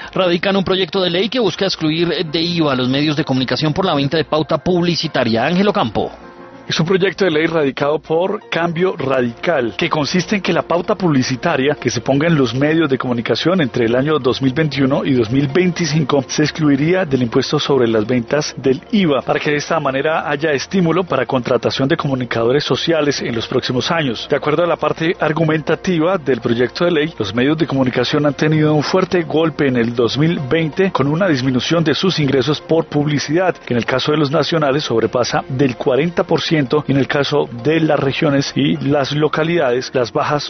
radican un proyecto de ley que busca excluir de IVA a los medios de comunicación por la venta de pauta publicitaria. Ángelo Campo. Es un proyecto de ley radicado por Cambio Radical, que consiste en que la pauta publicitaria que se ponga en los medios de comunicación entre el año 2021 y 2025 se excluiría del impuesto sobre las ventas del IVA, para que de esta manera haya estímulo para contratación de comunicadores sociales en los próximos años. De acuerdo a la parte argumentativa del proyecto de ley, los medios de comunicación han tenido un fuerte golpe en el 2020 con una disminución de sus ingresos por publicidad, que en el caso de los nacionales sobrepasa del 40%, y en el caso de las regiones y las localidades, las bajas